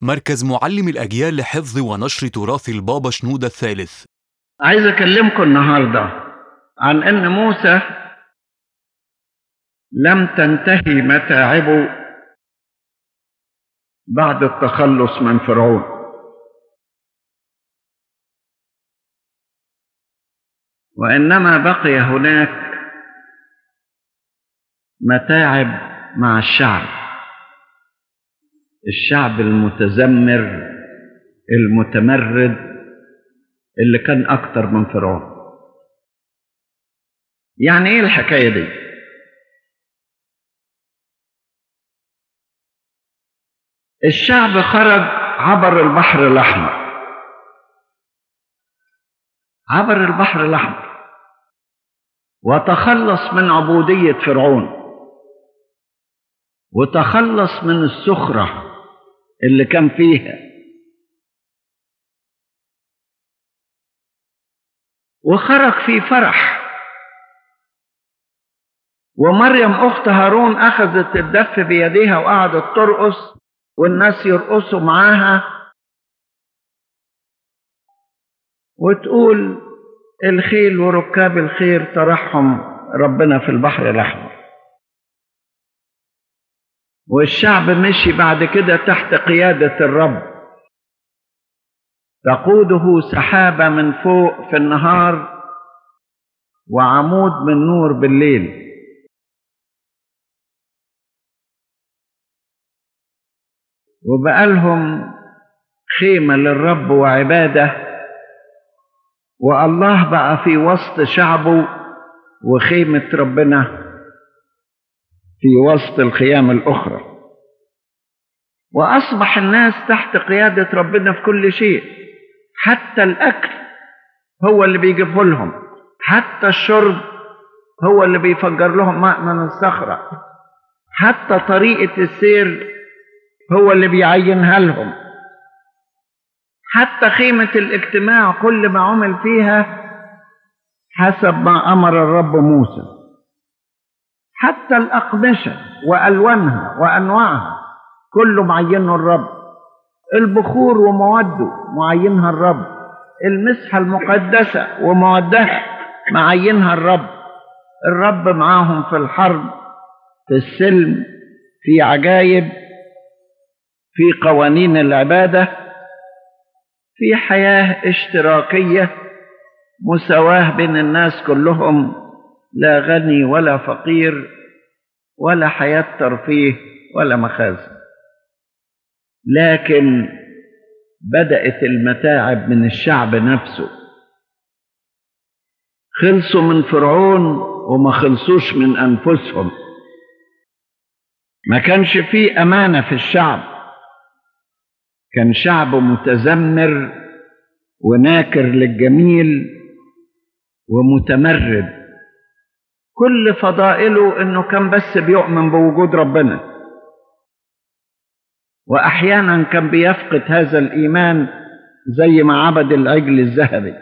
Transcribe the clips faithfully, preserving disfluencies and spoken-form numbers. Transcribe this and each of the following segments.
مركز معلم الأجيال لحفظ ونشر تراث البابا شنودة الثالث. عايز أكلمكم النهاردة عن أن موسى لم تنتهي متاعبه بعد التخلص من فرعون، وإنما بقي هناك متاعب مع الشعب الشعب المتذمر المتمرد اللي كان أكتر من فرعون. يعني إيه الحكاية دي؟ الشعب خرج عبر البحر الأحمر عبر البحر الأحمر وتخلص من عبودية فرعون، وتخلص من السخرة اللي كان فيها، وخرج في فرح. ومريم أخت هارون أخذت الدف بيديها وقعدت ترقص والناس يرقصوا معاها وتقول الخيل وركاب الخير ترحم ربنا في البحر الأحمر. والشعب مشي بعد كده تحت قيادة الرب، تقوده سحابة من فوق في النهار وعمود من نور بالليل. وبقالهم خيمة للرب وعبادة، والله بقى في وسط شعبه وخيمة ربنا في وسط الخيام الأخرى. وأصبح الناس تحت قيادة ربنا في كل شيء، حتى الأكل هو اللي بيجيبه لهم، حتى الشرب هو اللي بيفجر لهم ماء من الصخرة، حتى طريقة السير هو اللي بيعينها لهم، حتى خيمة الاجتماع كل ما عمل فيها حسب ما أمر الرب موسى، حتى الأقمشة وألوانها وأنواعها كله معينه الرب، البخور وموده معينها الرب، المسحة المقدسة ومودها معينها الرب. الرب معاهم في الحرب، في السلم، في عجائب، في قوانين العبادة، في حياة اشتراكية، مساواة بين الناس كلهم، لا غني ولا فقير، ولا حياة ترفيه ولا مخازن. لكن بدأت المتاعب من الشعب نفسه. خلصوا من فرعون وما خلصوش من أنفسهم. ما كانش فيه أمانة في الشعب، كان شعب متذمر وناكر للجميل ومتمرد. كل فضائله انه كان بس بيؤمن بوجود ربنا، واحيانا كان بيفقد هذا الايمان زي ما عبد العجل الذهبي.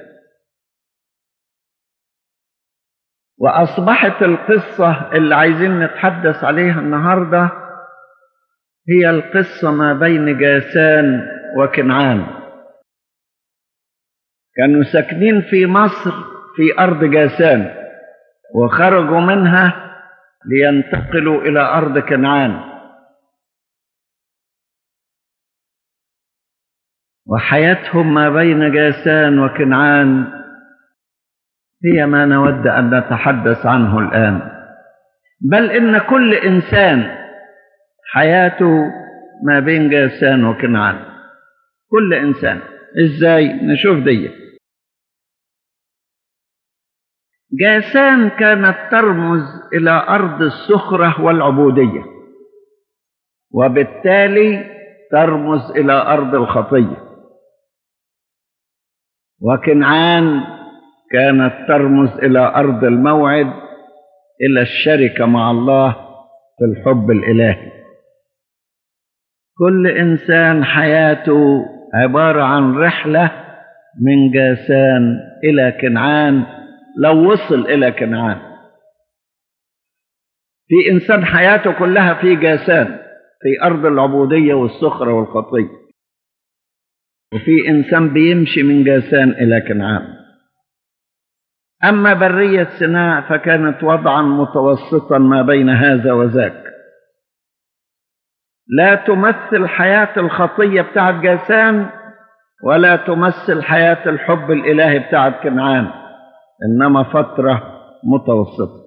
واصبحت القصة اللي عايزين نتحدث عليها النهاردة هي القصة ما بين جاسان وكنعان. كانوا ساكنين في مصر في أرض جاسان، وخرجوا منها لينتقلوا إلى أرض كنعان. وحياتهم ما بين جاسان وكنعان هي ما نود أن نتحدث عنه الآن. بل إن كل إنسان حياته ما بين جاسان وكنعان، كل إنسان. إزاي؟ نشوف دي. جاسان كانت ترمز إلى أرض السخرة والعبودية، وبالتالي ترمز إلى أرض الخطية. وكنعان كانت ترمز إلى أرض الموعد، إلى الشركة مع الله في الحب الإلهي. كل إنسان حياته عبارة عن رحلة من جاسان إلى كنعان لو وصل إلى كنعان. في إنسان حياته كلها في جاسان، في أرض العبودية والسخرة والخطية. وفي إنسان بيمشي من جاسان إلى كنعان. أما برية سيناء فكانت وضعا متوسطا ما بين هذا وذاك، لا تمثل حياة الخطية بتاعت جاسان ولا تمثل حياة الحب الإلهي بتاعت كنعان، إنما فترة متوسطة.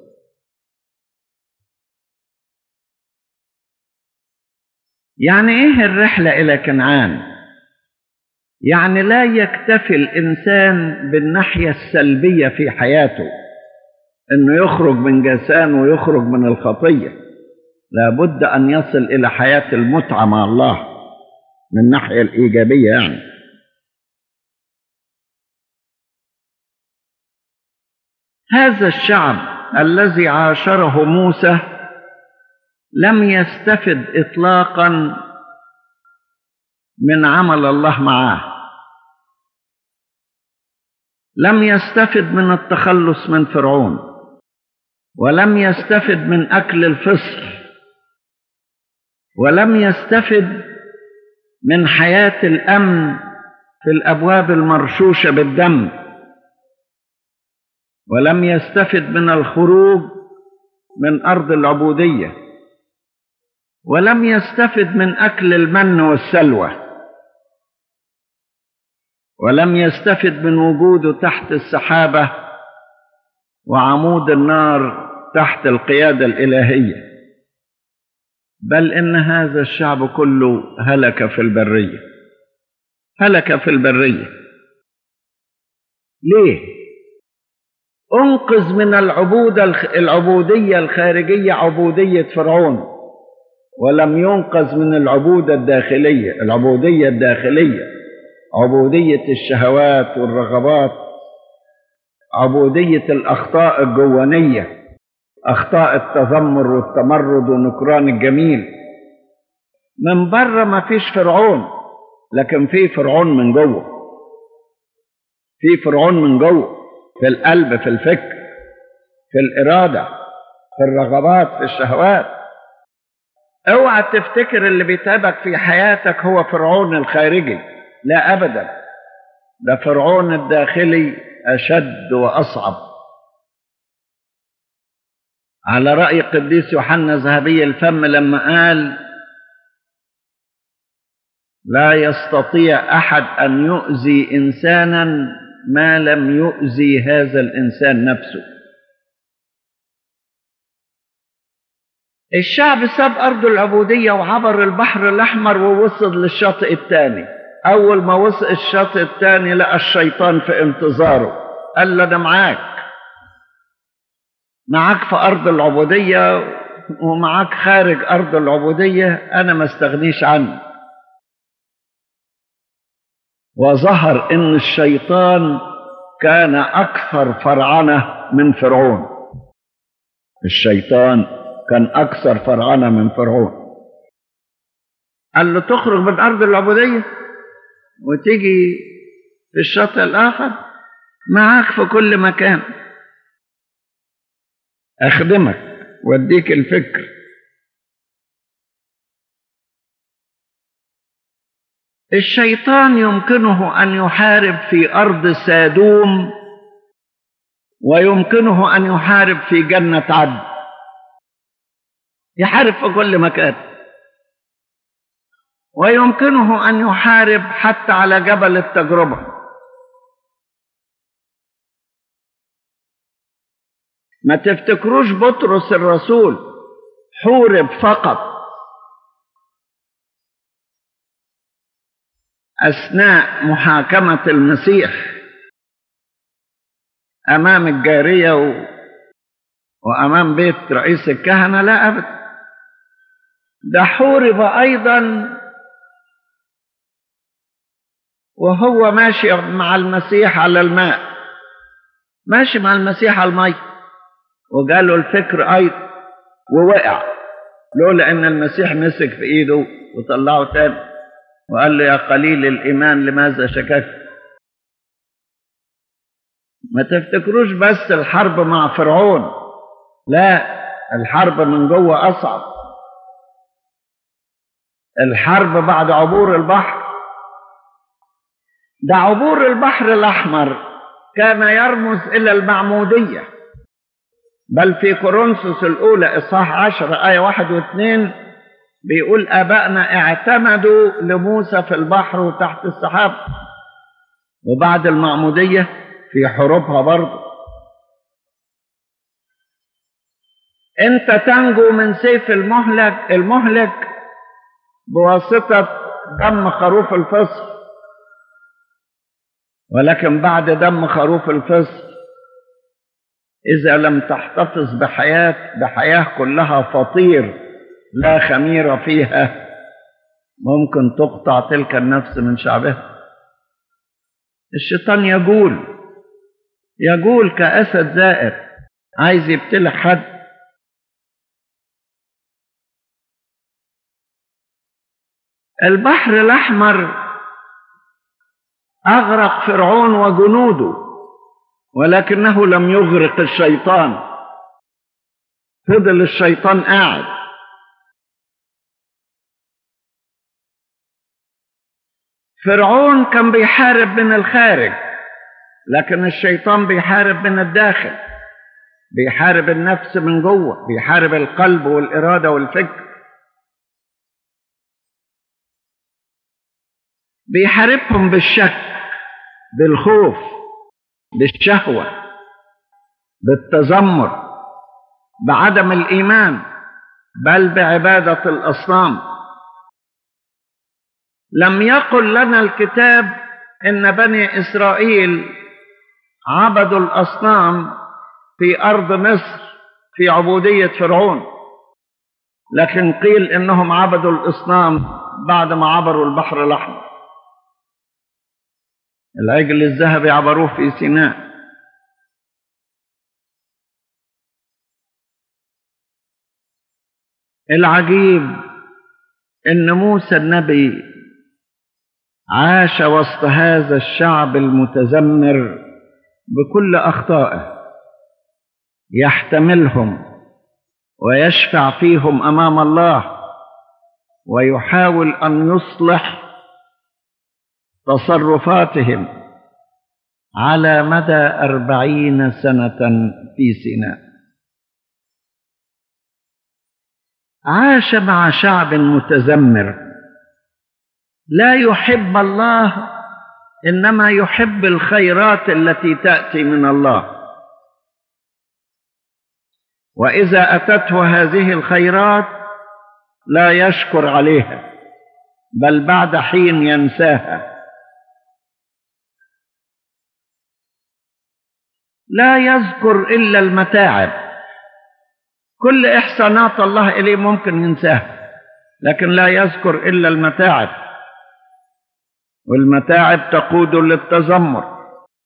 يعني إيه الرحلة إلى كنعان؟ يعني لا يكتفي الإنسان بالناحية السلبية في حياته، إنه يخرج من جاسان ويخرج من الخطية، لابد أن يصل إلى حياة المتعة مع الله من الناحية الإيجابية. يعني هذا الشعب الذي عاشره موسى لم يستفد إطلاقا من عمل الله معه، لم يستفد من التخلص من فرعون، ولم يستفد من أكل الفصر، ولم يستفد من حياة الأمن في الأبواب المرشوشة بالدم، ولم يستفد من الخروج من أرض العبودية، ولم يستفد من أكل المن والسلوى، ولم يستفد من وجوده تحت السحابة وعمود النار تحت القيادة الإلهية، بل إن هذا الشعب كله هلك في البرية، هلك في البرية. ليه؟ أنقذ من العبودة العبودية الخارجية، عبودية فرعون، ولم ينقذ من العبودة الداخلية، العبودية الداخلية، عبودية الشهوات والرغبات، عبودية الأخطاء الجوانية، أخطاء التذمر والتمرد ونكران الجميل. من بره ما فيش فرعون، لكن في فرعون من جوه، في فرعون من جوه، في القلب، في الفكر، في الإرادة، في الرغبات، في الشهوات. اوعى تفتكر اللي بيتعبك في حياتك هو فرعون الخارجي، لا أبدا، ده فرعون الداخلي أشد وأصعب. على رأي قديس يوحنا ذهبي الفم لما قال: لا يستطيع أحد أن يؤذي إنسانا ما لم يؤذي هذا الإنسان نفسه. الشعب ساب أرض العبودية وعبر البحر الأحمر ووصل للشاطئ الثاني. أول ما وصل الشاطئ الثاني لقى الشيطان في انتظاره، قال له: أنا معاك، معاك في أرض العبودية ومعاك خارج أرض العبودية، أنا ما استغنيش عنك. وظهر إن الشيطان كان أكثر فرعنة من فرعون، الشيطان كان أكثر فرعنة من فرعون. قال له: تخرج من أرض العبودية وتيجي في الشاطئ الآخر، معاك في كل مكان، أخدمك واديك الفكر. الشيطان يمكنه أن يحارب في أرض سادوم، ويمكنه أن يحارب في جنة عدن، يحارب في كل مكان، ويمكنه أن يحارب حتى على جبل التجربة. ما تفتكروش بطرس الرسول حورب فقط أثناء محاكمة المسيح أمام الجارية و... وأمام بيت رئيس الكهنة، لا أبدا، ده حورب أيضا وهو ماشي مع المسيح على الماء، ماشي مع المسيح على الماء، وجاله الفكر أيضا ووقع، لولا أن المسيح مسك في إيده وطلعه تاني وقال له: يا قليل الإيمان لماذا شككت؟ ما تفتكروش بس الحرب مع فرعون، لا، الحرب من جوه أصعب. الحرب بعد عبور البحر، ده عبور البحر الأحمر كان يرمز إلى المعمودية، بل في كورنثوس الأولى إصحاح عشرة آية واحد واثنين بيقول آبائنا اعتمدوا لموسى في البحر وتحت السحاب، وبعد المعمودية في حروبها برضه. أنت تنجو من سيف المهلك المهلك بواسطة دم خروف الفصل، ولكن بعد دم خروف الفصل إذا لم تحتفظ بحياة بحياة كلها فطير لا خميرة فيها ممكن تقطع تلك النفس من شعبها. الشيطان يجول يجول كأسد زائر عايز يبتلع حد. البحر الأحمر أغرق فرعون وجنوده، ولكنه لم يغرق الشيطان، فضل الشيطان قاعد. فرعون كان بيحارب من الخارج، لكن الشيطان بيحارب من الداخل، بيحارب النفس من جوه، بيحارب القلب والإرادة والفكر، بيحاربهم بالشك، بالخوف، بالشهوة، بالتذمر، بعدم الإيمان، بل بعبادة الأصنام. لم يقل لنا الكتاب إن بني إسرائيل عبدوا الأصنام في أرض مصر في عبودية فرعون، لكن قيل إنهم عبدوا الأصنام بعد ما عبروا البحر الأحمر. العجل الذهبي عبروه في سيناء. العجيب إن موسى النبي عاش وسط هذا الشعب المتذمر بكل أخطائه، يحتملهم ويشفع فيهم أمام الله، ويحاول أن يصلح تصرفاتهم على مدى أربعين سنة في سيناء. عاش مع شعب متذمر لا يحب الله، إنما يحب الخيرات التي تأتي من الله، وإذا أتته هذه الخيرات لا يشكر عليها، بل بعد حين ينساها. لا يذكر إلا المتاعب، كل إحسانات الله إليه ممكن ينساها، لكن لا يذكر إلا المتاعب، والمتاعب تقود للتذمر.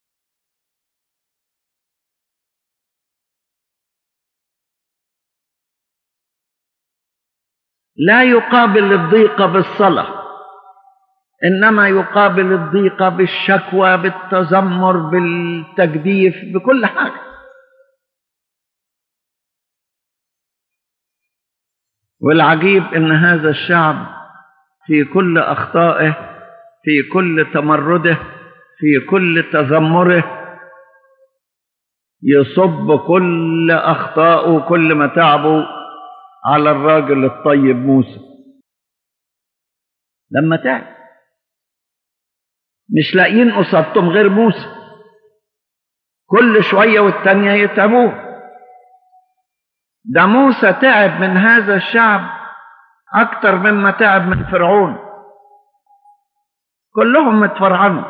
لا يقابل الضيق بالصلاة، إنما يقابل الضيق بالشكوى، بالتذمر، بالتجديف، بكل حاجة. والعجيب إن هذا الشعب في كل أخطائه، في كل تمرده، في كل تذمره، يصب كل أخطائه وكل متاعبه على الراجل الطيب موسى. لما تعب مش لاقيين قصادتهم غير موسى، كل شوية والتانية يتعبوه. ده موسى تعب من هذا الشعب أكتر مما تعب من فرعون، كلهم متفرعنوا.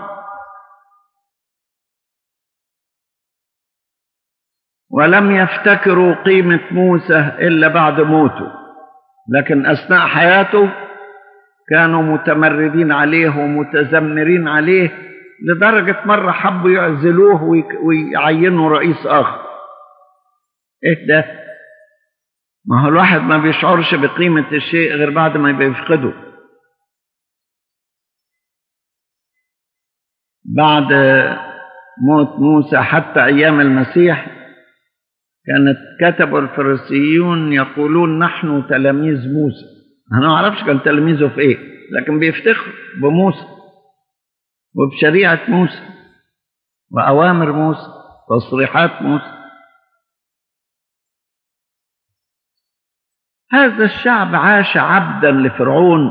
ولم يفتكروا قيمة موسى إلا بعد موته، لكن أثناء حياته كانوا متمردين عليه ومتذمرين عليه، لدرجة مرة حبوا يعزلوه ويعينوا رئيس آخر. إيه ده؟ ما هو الواحد ما بيشعرش بقيمة الشيء غير بعد ما بيفقده. بعد موت موسى حتى أيام المسيح كانت كتبوا الفريسيون يقولون نحن تلاميذ موسى. أنا ما أعرفش كان تلاميذه في إيه، لكن بيفتخروا بموسى وبشريعة موسى وأوامر موسى تصريحات موسى. هذا الشعب عاش عبدا لفرعون،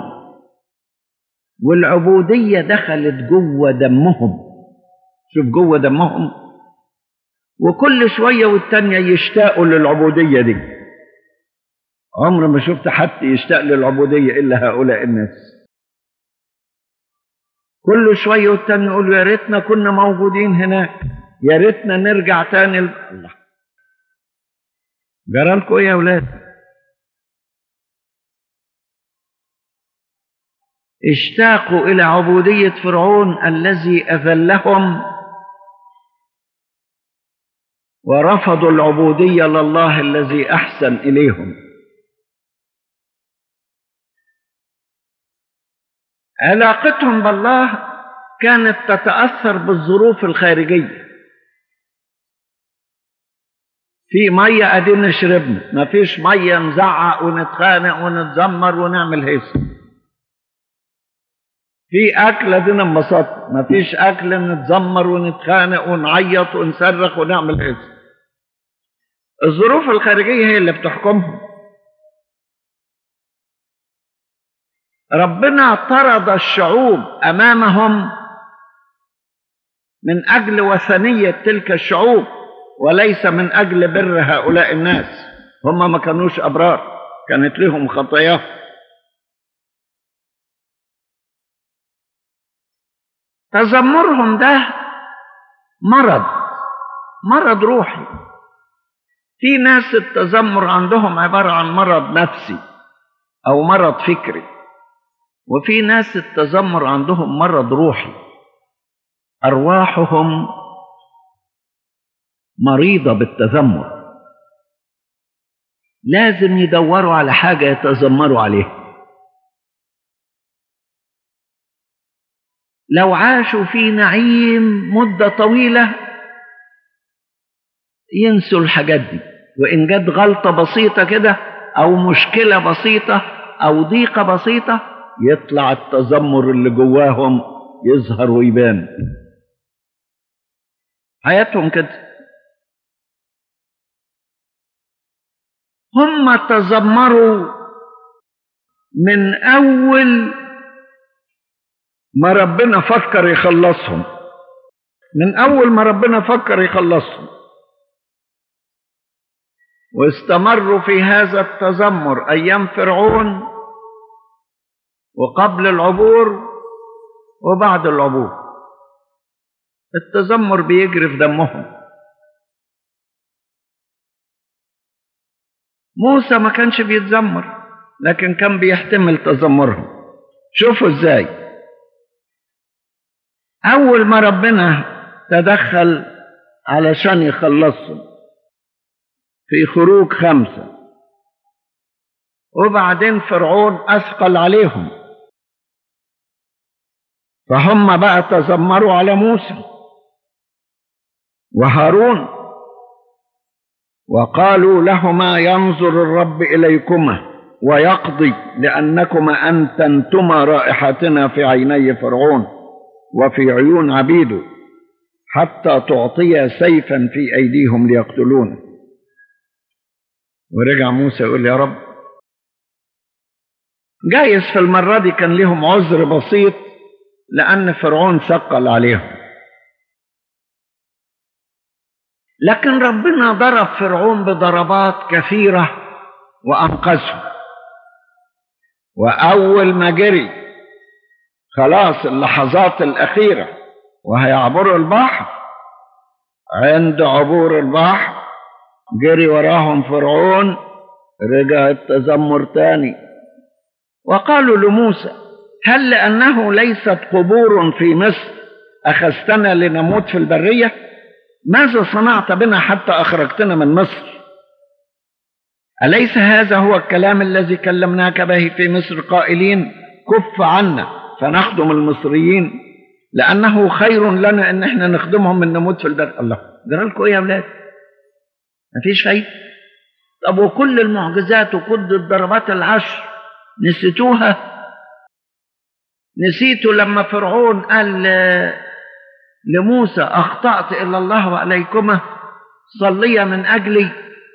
والعبودية دخلت جوه دمهم. شوف جوه دمهم، وكل شوية والتانية يشتاقوا للعبودية دي. عمر ما شفت حد يشتاق للعبودية إلا هؤلاء الناس. كل شوية والتانية يقولوا يا ريتنا كنا موجودين هناك، يا ريتنا نرجع تاني ل... الله. جرالكوا ايه يا أولاد؟ اشتاقوا إلى عبودية فرعون الذي أذلهم، ورفضوا العبودية لله الذي أحسن إليهم. علاقتهم بالله كانت تتأثر بالظروف الخارجية. في مية أدينا شربنا، ما فيش مية نزعق ونتخانق ونتذمر ونعمل هيصة. في أكل أدينا انبسطنا، ما فيش أكل نتذمر ونتخانق ونعيط ونصرخ ونعمل هيصة. الظروف الخارجية هي اللي بتحكمهم. ربنا طرد الشعوب أمامهم من أجل وثنية تلك الشعوب، وليس من أجل بر هؤلاء الناس. هم ما كانوش أبرار، كانت لهم خطاياهم. تذمرهم ده مرض، مرض روحي. في ناس التذمر عندهم عبارة عن مرض نفسي أو مرض فكري، وفي ناس التذمر عندهم مرض روحي، أرواحهم مريضة بالتذمر، لازم يدوروا على حاجة يتذمروا عليها. لو عاشوا في نعيم مدة طويلة ينسوا الحاجات دي، وإن جت غلطة بسيطة كده أو مشكلة بسيطة أو ضيقة بسيطة يطلع التذمر اللي جواهم يظهر ويبان. حياتهم كده. هم تذمروا من أول ما ربنا فكر يخلصهم، من أول ما ربنا فكر يخلصهم، واستمروا في هذا التذمر أيام فرعون وقبل العبور وبعد العبور. التذمر بيجري في دمهم. موسى ما كانش بيتذمر، لكن كان بيحتمل تذمرهم. شوفوا ازاي. أول ما ربنا تدخل علشان يخلصهم في خروج خمسة، وبعدين فرعون أثقل عليهم، فهم بقى تذمروا على موسى وهارون، وقالوا لهما ينظر الرب إليكما ويقضي، لأنكما أنتنتما رائحتنا في عيني فرعون وفي عيون عبيده، حتى تعطيا سيفا في أيديهم ليقتلونه. ورجع موسى يقول يا رب، جايز في المرة دي كان لهم عذر بسيط لأن فرعون ثقل عليهم، لكن ربنا ضرب فرعون بضربات كثيرة وأنقذه. وأول ما جري خلاص اللحظات الأخيرة وهيعبروا البحر، عند عبور البحر جري وراهم فرعون، رجع التذمر تاني. وقالوا لموسى هل لأنه ليست قبور في مصر أخذتنا لنموت في البرية؟ ماذا صنعت بنا حتى أخرجتنا من مصر؟ أليس هذا هو الكلام الذي كلمناك به في مصر قائلين كف عنا فنخدم المصريين، لأنه خير لنا أن احنا نخدمهم من نموت في البر. الله، جرالكوا ايه يا أولاد؟ مفيش فايدة. طب وكل المعجزات وكل الضربات العشر نسيتوها؟ نسيتوا لما فرعون قال لموسى أخطأت إلى الله وعليكما صليا من أجلي؟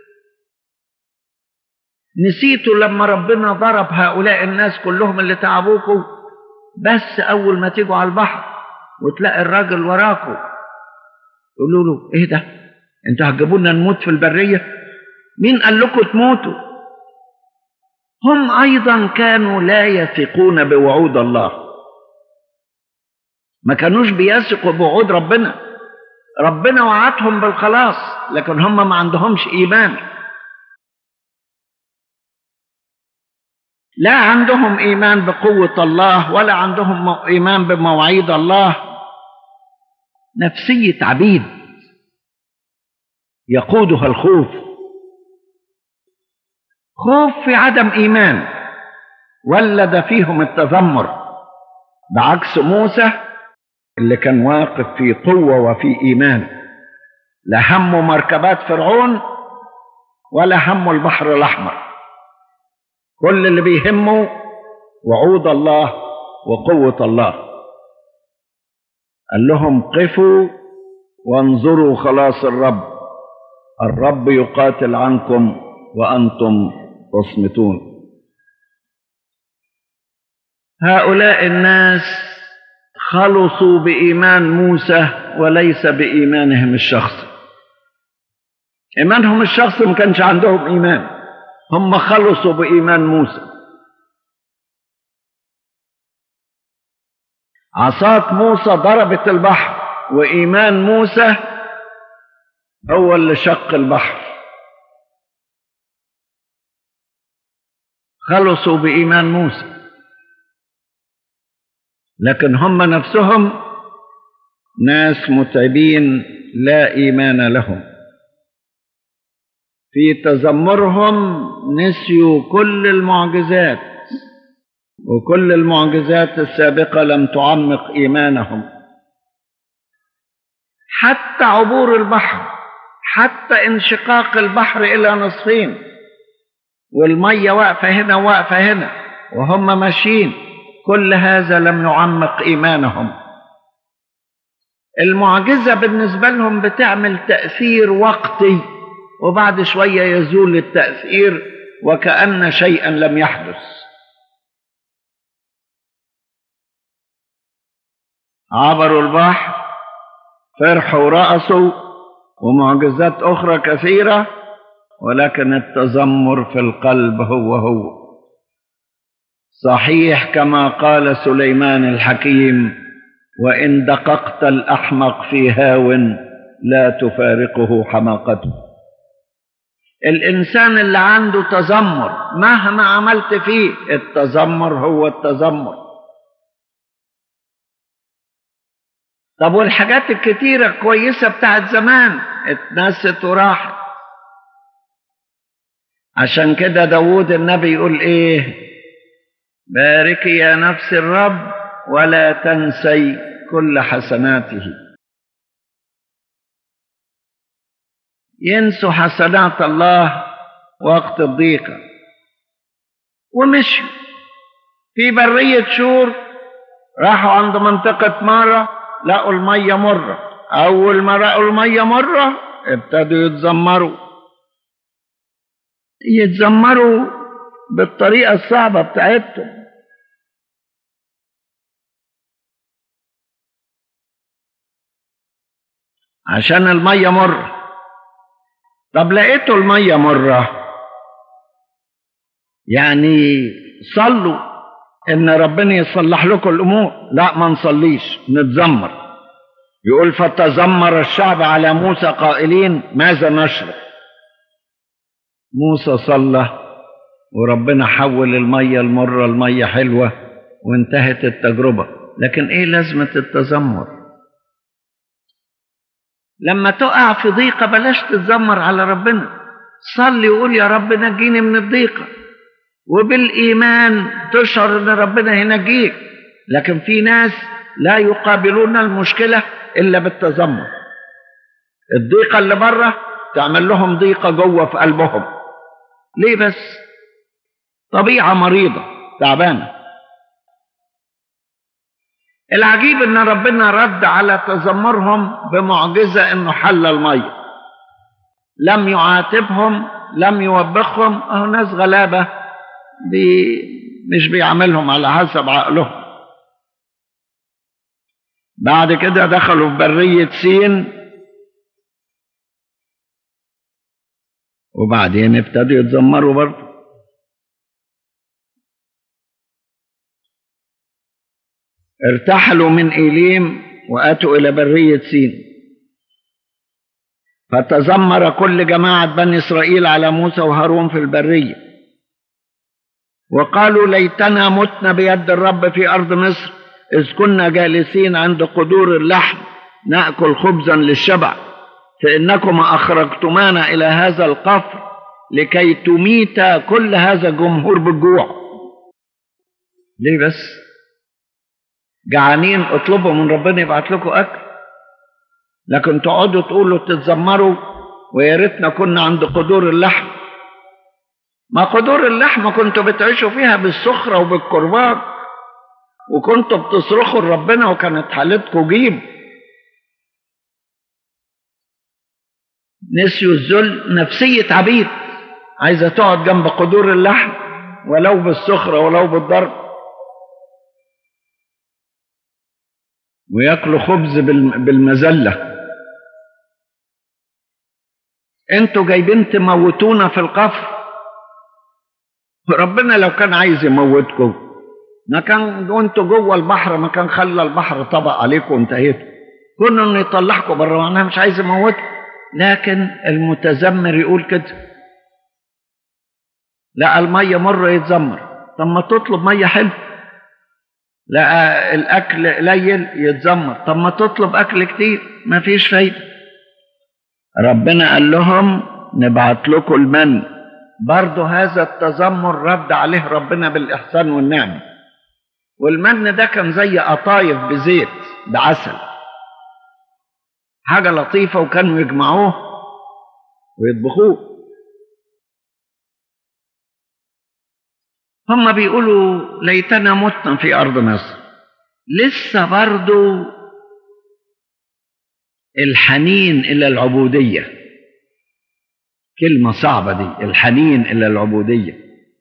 نسيتوا لما ربنا ضرب هؤلاء الناس كلهم اللي تعبوكوا، بس أول ما تيجوا على البحر وتلاقي الراجل وراكوا يقولوا له إيه ده؟ أنتوا هتجيبونا نموت في البرية؟ مين قال لكم تموتوا؟ هم أيضا كانوا لا يثقون بوعود الله، ما كانوش بيثقوا بوعود ربنا. ربنا وعدهم بالخلاص لكن هم ما عندهمش إيمان، لا عندهم إيمان بقوة الله ولا عندهم إيمان بمواعيد الله. نفسية عبيد يقودها الخوف، خوف في عدم إيمان ولد فيهم التذمر، بعكس موسى اللي كان واقف في قوة وفي إيمان، لا همه مركبات فرعون ولا همه البحر الأحمر، كل اللي بيهمه وعود الله وقوة الله. قال لهم قفوا وانظروا خلاص الرب، الرب يقاتل عنكم وأنتم تصمتون. هؤلاء الناس خلصوا بإيمان موسى وليس بإيمانهم الشخصي. إيمانهم الشخصي ما كانش عندهم إيمان، هم خلصوا بإيمان موسى. عصاة موسى ضربت البحر، وإيمان موسى هو اللي شق البحر. خلصوا بإيمان موسى، لكن هم نفسهم ناس متعبين لا إيمان لهم. في تذمرهم نسيوا كل المعجزات، وكل المعجزات السابقة لم تعمق إيمانهم. حتى عبور البحر، حتى انشقاق البحر إلى نصفين والمية واقفة هنا واقفة هنا وهم ماشيين، كل هذا لم يعمق إيمانهم. المعجزة بالنسبة لهم بتعمل تأثير وقتي، وبعد شوية يزول التأثير وكأن شيئا لم يحدث. عبروا البحر، فرحوا ورقصوا، ومعجزات أخرى كثيرة، ولكن التذمر في القلب هو هو. صحيح كما قال سليمان الحكيم: وإن دققت الأحمق في هاو لا تفارقه حماقته. الإنسان اللي عنده تذمر مهما عملت فيه، التذمر هو التذمر. طب والحاجات الكتيرة الكويسة بتاعت زمان اتنست وراحت. عشان كده داود النبي يقول ايه؟ باركي يا نفس الرب ولا تنسي كل حسناته. ينسوا حسنات الله وقت الضيقة ومشوا في برية شور. راحوا عند منطقة مارة، لقوا المية مرة. أول ما لقوا المية مرة ابتدوا يتذمروا يتذمروا بالطريقة الصعبة بتاعتهم. عشان المية مرة. طب لقيتوا المية مرة، يعني صلوا ان ربنا يصلح لكم الامور. لا، ما نصليش، نتذمر. يقول: فتذمر الشعب على موسى قائلين: ماذا نشرب؟ موسى صلى وربنا حول المية المرة المية حلوة وانتهت التجربة. لكن ايه لازمة التذمر؟ لما تقع في ضيقة بلاش تتذمر على ربنا، صلي وقول: يا رب نجيني من الضيقة، وبالإيمان تشعر ان ربنا ينجيك. لكن في ناس لا يقابلون المشكلة إلا بالتذمر. الضيقة اللي بره تعمل لهم ضيقة جوه في قلبهم. ليه بس؟ طبيعة مريضة تعبانة. العجيب ان ربنا رد على تذمرهم بمعجزة انه حل المية، لم يعاتبهم، لم يوبخهم. اهو ناس غلابة بي مش بيعملهم على حسب عقلهم. بعد كده دخلوا في برية سين، وبعدين ابتدوا يتذمروا برضه. ارتحلوا من إيليم وأتوا إلى برية سين، فتذمر كل جماعة بني إسرائيل على موسى وهارون في البرية، وقالوا ليتنا متنا بيد الرب في أرض مصر، إذ كنا جالسين عند قدور اللحم نأكل خبزا للشبع، فإنكما أخرجتمانا إلى هذا القفر لكي تميت كل هذا الجمهور بالجوع. ليه بس؟ جعانين، اطلبوا من ربنا يبعت لكم أكل، لكن تقعدوا تقولوا تتذمروا ويا ريتنا كنا عند قدور اللحم. ما قدور اللحم كنتوا بتعيشوا فيها بالسخرة وبالكرباج، وكنتوا بتصرخوا لربنا وكانت حالتكم جيب. نسيوا الذل، نفسية عبيد عايزة تقعد جنب قدور اللحم ولو بالسخرة ولو بالضرب، ويأكلوا خبز بالمذلة. انتوا جايبين تموتونا في القفر. ربنا لو كان عايز يموتكم ما كان وانتوا جوه البحر ما كان خلى البحر طبق عليكم وانتهيتوا. كنا انه يطلعكم بره وانا مش عايز اموتكم، لكن المتذمر يقول كده. لا الميه مر يتذمر، طب ما تطلب ميه حلو. لا الاكل قليل يتذمر، طب ما تطلب اكل كتير. ما فيش فايده. ربنا قال لهم نبعت لكم المن، برضه هذا التذمر رد عليه ربنا بالاحسان والنعمه. والمن ده كان زي قطايف بزيت بعسل، حاجه لطيفه، وكانوا يجمعوه ويطبخوه. هم بيقولوا ليتنا متنا في أرض مصر. لسه برضو الحنين إلى العبودية، كلمة صعبة دي، الحنين إلى العبودية.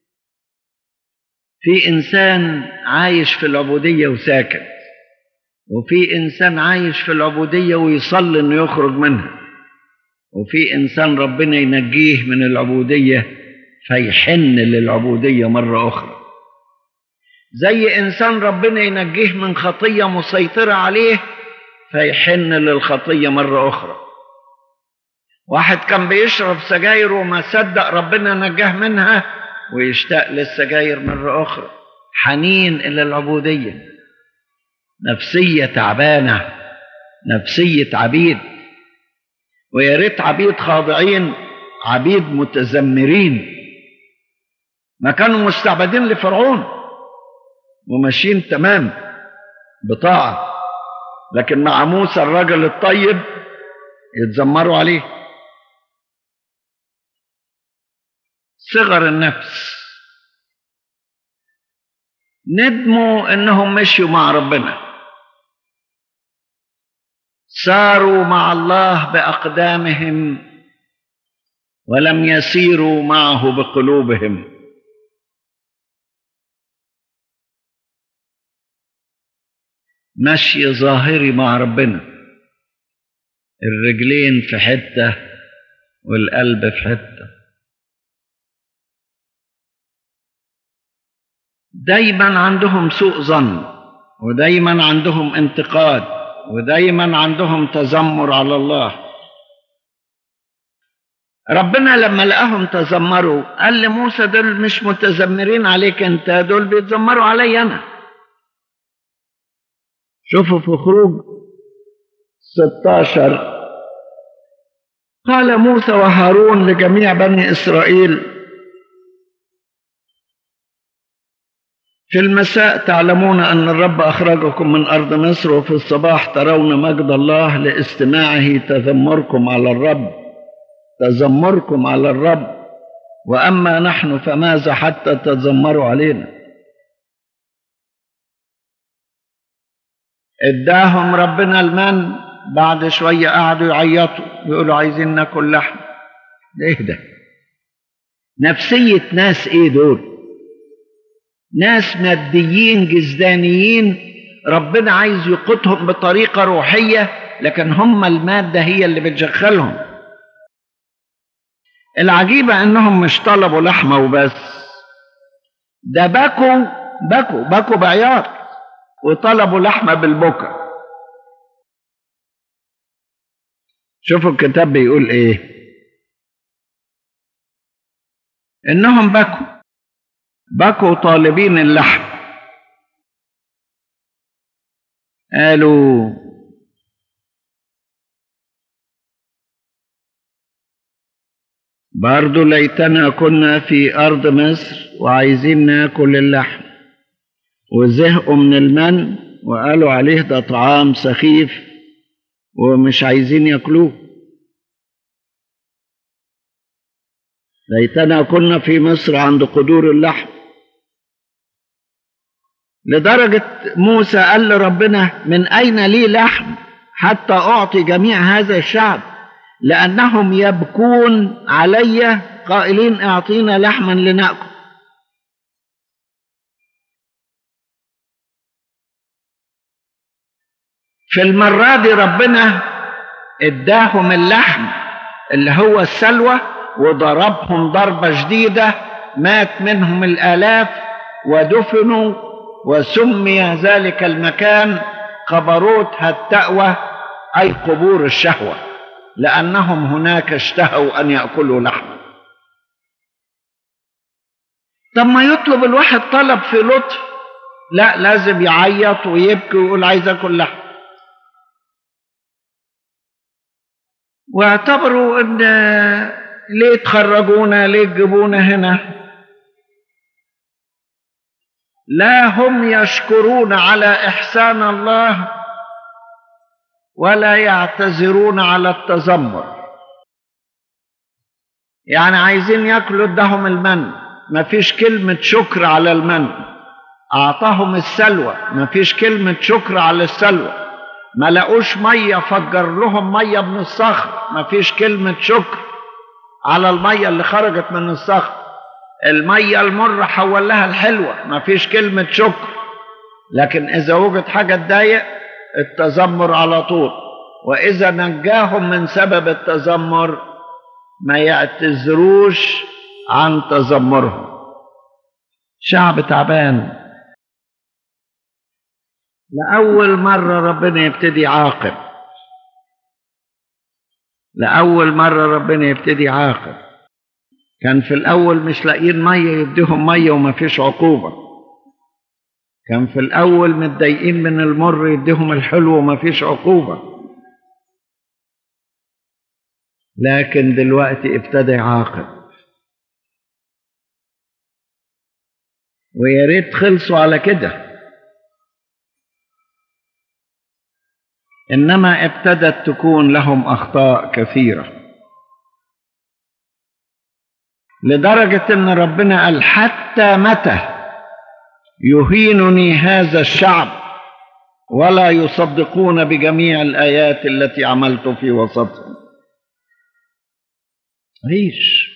في إنسان عايش في العبودية وساكت، وفي إنسان عايش في العبودية ويصلي إنه يخرج منها، وفي إنسان ربنا ينجيه من العبودية فيحن للعبودية مرة أخرى. زي إنسان ربنا ينجيه من خطية مسيطرة عليه فيحن للخطية مرة أخرى. واحد كان بيشرب سجاير وما صدق ربنا نجاه منها ويشتاق للسجاير مرة أخرى. حنين إلى العبودية، نفسية تعبانة، نفسية عبيد. ويا ريت عبيد خاضعين، عبيد متذمرين. ما كانوا مستعبدين لفرعون وماشيين تمام بطاعة، لكن مع موسى الرجل الطيب يتذمروا عليه. صغر النفس، ندموا انهم مشوا مع ربنا، ساروا مع الله بأقدامهم ولم يسيروا معه بقلوبهم. مشي ظاهري مع ربنا، الرجلين في حتة والقلب في حتة. دايما عندهم سوء ظن، ودايما عندهم انتقاد، ودايما عندهم تذمر على الله. ربنا لما لقاهم تذمروا قال لموسى دول مش متذمرين عليك انت، دول بيتذمروا علي انا. شوفوا في خروج ستاشر قال موسى وهارون لجميع بني إسرائيل في المساء تعلمون أن الرب أخرجكم من أرض مصر، وفي الصباح ترون مجد الله لاستماعه تذمركم على الرب تذمركم على الرب، وأما نحن فماذا حتى تذمروا علينا. اداهم ربنا المن، بعد شوية قعدوا يعيطوا يقولوا عايزين ناكل لحم. ده ايه ده؟ نفسية ناس ايه دول؟ ناس ماديين جسدانيين، ربنا عايز يقودهم بطريقة روحية، لكن هم المادة هي اللي بتشغلهم. العجيبة انهم مش طلبوا لحمة وبس، ده بكوا بكوا بكوا بعياط وطلبوا لحمة بالبكا. شوفوا الكتاب بيقول ايه، انهم بكوا بكوا طالبين اللحم. قالوا برضو ليتنا كنا في أرض مصر وعايزين ناكل اللحم، وزهقوا من المن وقالوا عليه ده طعام سخيف ومش عايزين ياكلوه. ليتنا كنا في مصر عند قدور اللحم. لدرجة موسى قال لربنا من أين لي لحم حتى أعطي جميع هذا الشعب، لأنهم يبكون علي قائلين اعطينا لحما لنأكل. في المرة دي ربنا اداهم اللحم اللي هو السلوى، وضربهم ضربة شديدة، مات منهم الآلاف ودفنوا، وسمي ذلك المكان قبروت هالتأوى، أي قبور الشهوة، لأنهم هناك اشتهوا أن يأكلوا لحما. طب ما يطلب الواحد طلب في لطف، لا لازم يعيط ويبكي ويقول عايز أكل لحم. واعتبروا ان ليه تخرجونا، ليه تجيبونا هنا؟ لا هم يشكرون على إحسان الله ولا يعتذرون على التذمر. يعني عايزين ياكلوا ادهم المن، مفيش كلمة شكر على المن. أعطاهم السلوى، مفيش كلمة شكر على السلوى. ما لقوش مية، فجر لهم مية من الصخر، مفيش كلمة شكر على المية اللي خرجت من الصخر. المية المرة حول لها الحلوة، مفيش كلمة شكر. لكن إذا وجد حاجة تضايق، التذمر على طول. وإذا نجاهم من سبب التذمر، ما يعتذروش عن تذمرهم. شعب تعبان. لأول مرة ربنا يبتدي عاقب، لأول مرة ربنا يبتدي عاقب. كان في الأول مش لاقيين مية يديهم مية وما فيش عقوبة. كان في الأول متضايقين من المر يديهم الحلو وما فيش عقوبة. لكن دلوقتي ابتدى يعاقب. ويا ريت خلصوا على كده، إنما ابتدت تكون لهم أخطاء كثيرة، لدرجة إن ربنا قال حتى متى يهينني هذا الشعب ولا يصدقون بجميع الآيات التي عملت في وسطهم. عيش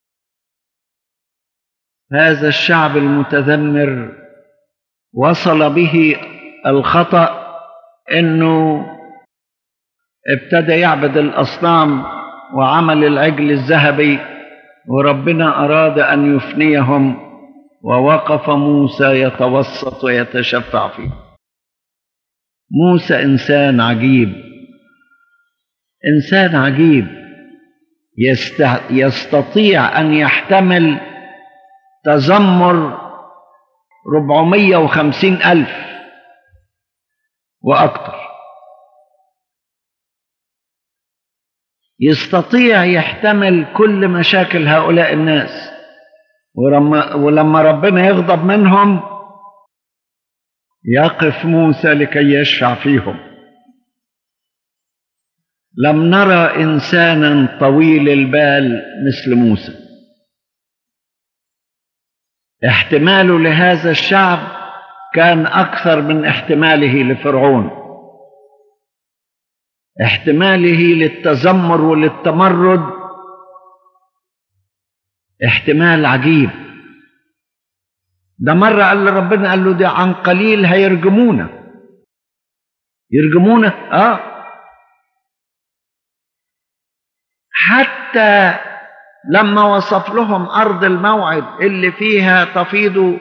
هذا الشعب المتذمر، وصل به الخطأ إنه ابتدى يعبد الأصنام وعمل العجل الذهبي، وربنا أراد أن يفنيهم، ووقف موسى يتوسط ويتشفع فيه. موسى إنسان عجيب، إنسان عجيب يستطيع أن يحتمل تذمر ربعمية وخمسين ألف وأكثر. يستطيع يحتمل كل مشاكل هؤلاء الناس، ولما ربنا يغضب منهم يقف موسى لكي يشفع فيهم. لم نرى إنسانا طويل البال مثل موسى. احتماله لهذا الشعب كان أكثر من احتماله لفرعون. احتماله للتذمر وللتمرد احتمال عجيب. ده مرة قال لربنا، قال له ده عن قليل هيرجمونا. يرجمونا؟ اه. حتى لما وصف لهم أرض الموعد اللي فيها تفيض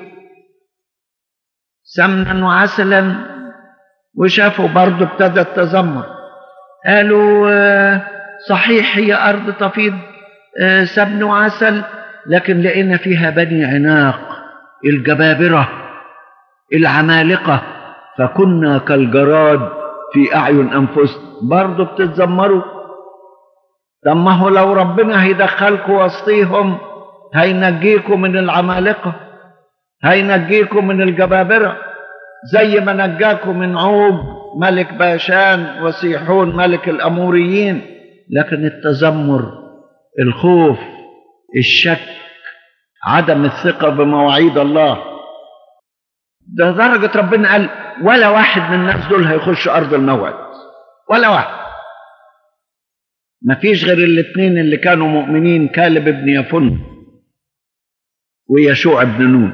سمنا وعسلا وشافوا برضه ابتدى التذمر. قالوا صحيح هي أرض تفيض سمن وعسل، لكن لقينا فيها بني عناق الجبابرة العمالقة، فكنا كالجراد في أعين أنفسنا. برضه بتتذمروا. طب ما هو لو ربنا هيدخلكم وسطيهم هينجيكم من العمالقة، هينجيكم من الجبابرة، زي ما نجاكم من عوج ملك باشان وسيحون ملك الأموريين. لكن التذمر، الخوف، الشك، عدم الثقة بمواعيد الله، ده درجة ربنا قال ولا واحد من الناس دول هيخش أرض الموعد، ولا واحد. ما فيش غير الاثنين اللي كانوا مؤمنين، كالب ابن يفن ويشوع ابن نون،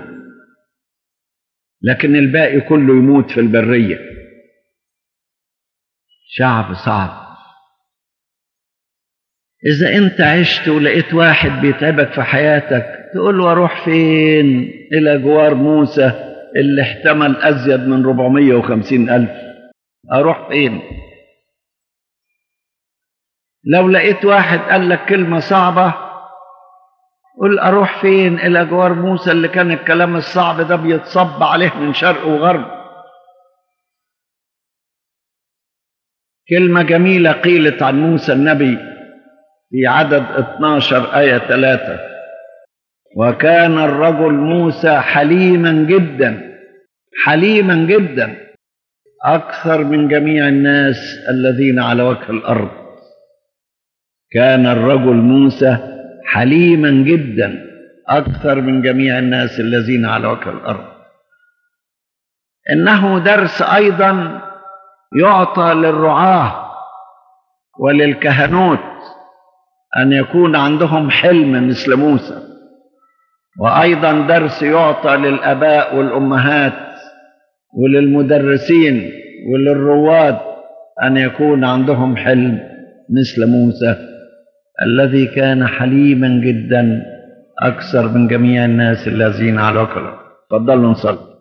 لكن الباقي كله يموت في البرية. شعب صعب. إذا أنت عشت ولقيت واحد بيتعبك في حياتك تقول له أروح فين؟ إلى جوار موسى اللي احتمل أزيد من أربعمائة وخمسين ألف، أروح فين؟ لو لقيت واحد قال لك كلمة صعبة قل أروح فين؟ إلى جوار موسى اللي كان الكلام الصعب ده بيتصب عليه من شرق وغرب. كلمة جميلة قيلت عن موسى النبي في عدد اثناشر آية ثلاثة: وكان الرجل موسى حليما جدا، حليما جدا، أكثر من جميع الناس الذين على وجه الأرض. كان الرجل موسى حليما جدا، أكثر من جميع الناس الذين على وجه الأرض. إنه درس أيضا يعطى للرعاة وللكهنوت أن يكون عندهم حلم مثل موسى، وأيضا درس يعطى للآباء والأمهات وللمدرسين وللرواد أن يكون عندهم حلم مثل موسى الذي كان حليما جدا أكثر من جميع الناس الذين على وجه الأرض. تفضلوا نصلي.